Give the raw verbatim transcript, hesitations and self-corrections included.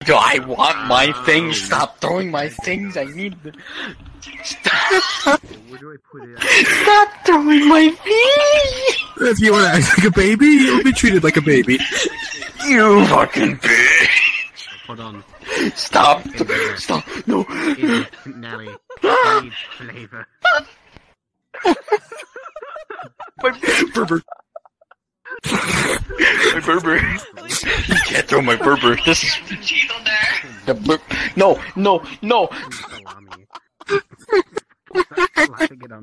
Do I want my things? Stop throwing my things. I need the. Stop. Where do I put it? Stop throwing my things. If you want to act like a baby, you'll be treated like a baby. You fucking bitch. Hold on. Stop. Stop. No. Nelly. I need flavor. My Berber. My Berber. You can't throw my Berber. This is. Cheese on there. The bur no, no, no. Salami. Slapping it on